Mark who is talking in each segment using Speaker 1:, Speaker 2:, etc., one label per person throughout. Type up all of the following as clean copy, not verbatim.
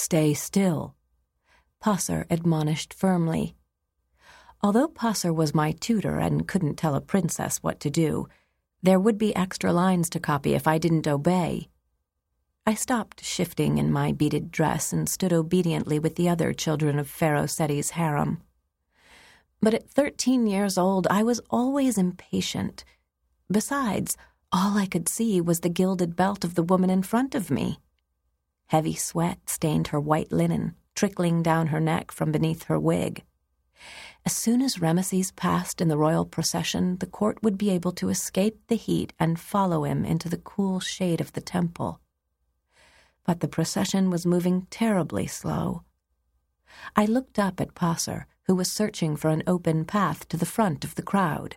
Speaker 1: "Stay still," Passer admonished firmly. Although Passer was my tutor and couldn't tell a princess what to do, there would be extra lines to copy if I didn't obey. I stopped shifting in my beaded dress and stood obediently with the other children of Pharaoh Seti's harem. But at 13 years old, I was always impatient. Besides, all I could see was the gilded belt of the woman in front of me. Heavy sweat stained her white linen, trickling down her neck from beneath her wig. As soon as Ramesses passed in the royal procession, the court would be able to escape the heat and follow him into the cool shade of the temple. But the procession was moving terribly slow. I looked up at Passer, who was searching for an open path to the front of the crowd.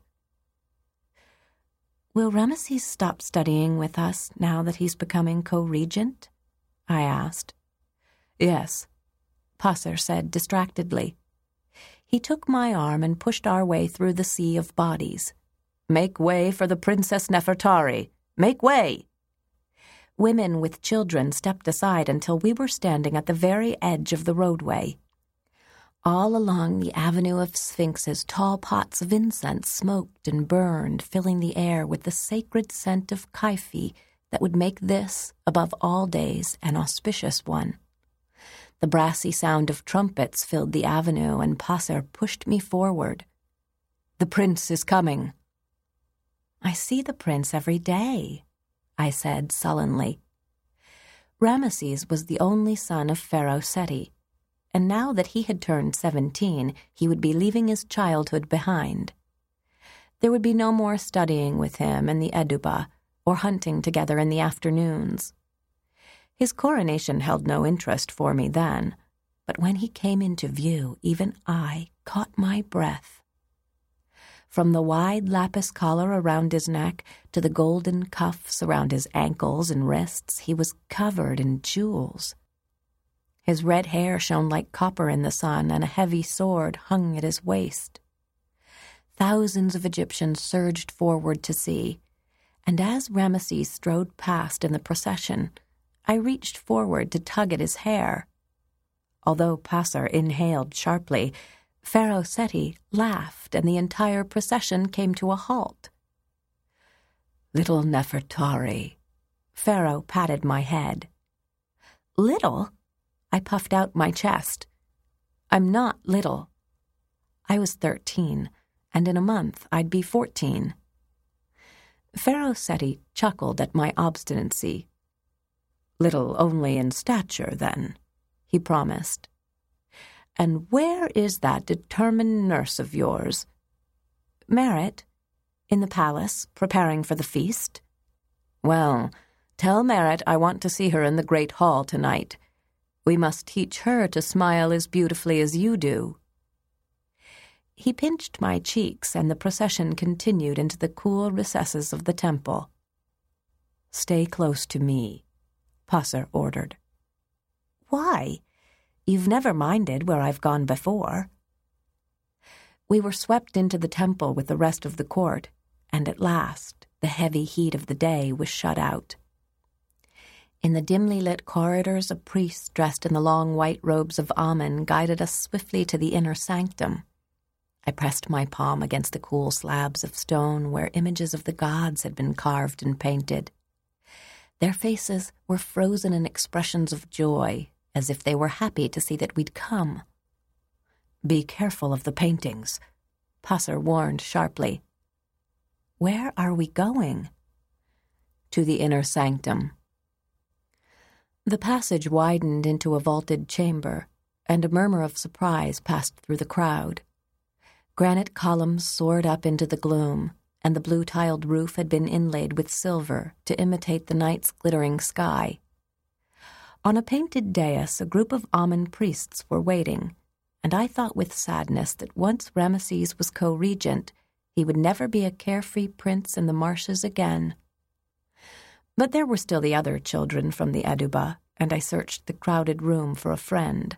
Speaker 1: "Will Ramesses stop studying with us now that he's becoming co-regent?" I asked. "Yes," Passer said distractedly. He took my arm and pushed our way through the sea of bodies. "Make way for the Princess Nefertari! Make way!" Women with children stepped aside until we were standing at the very edge of the roadway. All along the avenue of sphinxes, tall pots of incense smoked and burned, filling the air with the sacred scent of kaifi that would make this, above all days, an auspicious one. The brassy sound of trumpets filled the avenue, and Passer pushed me forward. "The prince is coming." "I see the prince every day," I said sullenly. Ramesses was the only son of Pharaoh Seti, and now that he had turned 17, he would be leaving his childhood behind. There would be no more studying with him in the Eduba or hunting together in the afternoons. His coronation held no interest for me then, but when he came into view, even I caught my breath. From the wide lapis collar around his neck to the golden cuffs around his ankles and wrists, he was covered in jewels. His red hair shone like copper in the sun, and a heavy sword hung at his waist. Thousands of Egyptians surged forward to see, and as Ramesses strode past in the procession, I reached forward to tug at his hair. Although Passer inhaled sharply, Pharaoh Seti laughed, and the entire procession came to a halt. "Little Nefertari," Pharaoh patted my head. "Little?" I puffed out my chest. "I'm not little." I was 13, and in a month I'd be 14. Pharaoh Seti chuckled at my obstinacy. "Little only in stature, then," he promised. "And where is that determined nurse of yours?" "Merit, in the palace, preparing for the feast." "Well, tell Merit I want to see her in the great hall tonight. We must teach her to smile as beautifully as you do." He pinched my cheeks, and the procession continued into the cool recesses of the temple. "Stay close to me," Passer ordered. "Why? You've never minded where I've gone before." We were swept into the temple with the rest of the court, and at last the heavy heat of the day was shut out. In the dimly lit corridors, a priest dressed in the long white robes of Amen guided us swiftly to the inner sanctum. I pressed my palm against the cool slabs of stone where images of the gods had been carved and painted. Their faces were frozen in expressions of joy, as if they were happy to see that we'd come. "Be careful of the paintings," Passer warned sharply. "Where are we going?" "To the inner sanctum." The passage widened into a vaulted chamber, and a murmur of surprise passed through the crowd. Granite columns soared up into the gloom, and the blue-tiled roof had been inlaid with silver to imitate the night's glittering sky. On a painted dais, a group of Amen priests were waiting, and I thought with sadness that once Ramesses was co-regent, he would never be a carefree prince in the marshes again. But there were still the other children from the Eduba, and I searched the crowded room for a friend.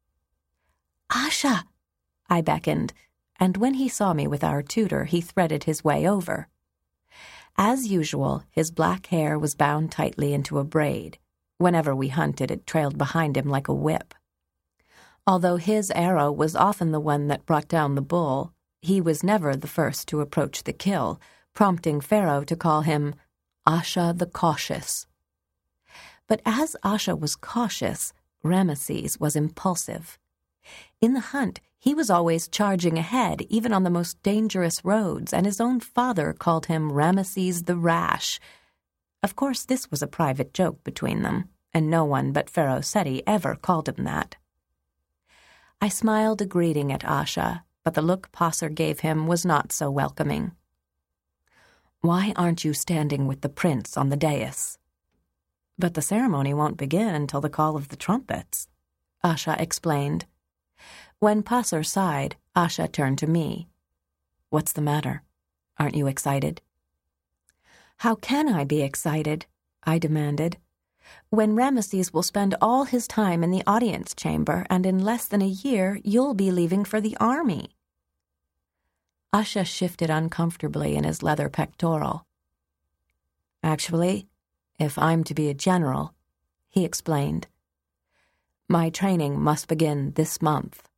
Speaker 1: "Asha!" I beckoned, and when he saw me with our tutor, he threaded his way over. As usual, his black hair was bound tightly into a braid, Whenever we hunted, it trailed behind him like a whip. Although his arrow was often the one that brought down the bull, he was never the first to approach the kill, prompting Pharaoh to call him Asha the Cautious. But as Asha was cautious, Ramesses was impulsive. In the hunt, he was always charging ahead, even on the most dangerous roads, and his own father called him Ramesses the Rash. Of course, this was a private joke between them, and no one but Pharaoh Seti ever called him that. I smiled a greeting at Asha, but the look Passer gave him was not so welcoming. "Why aren't you standing with the prince on the dais?" "But the ceremony won't begin until the call of the trumpets," Asha explained. When Passer sighed, Asha turned to me. "What's the matter? Aren't you excited?" "How can I be excited?" I demanded. "When Ramesses will spend all his time in the audience chamber, and in less than a year you'll be leaving for the army." Asha shifted uncomfortably in his leather pectoral. "Actually, if I'm to be a general," he explained, "my training must begin this month."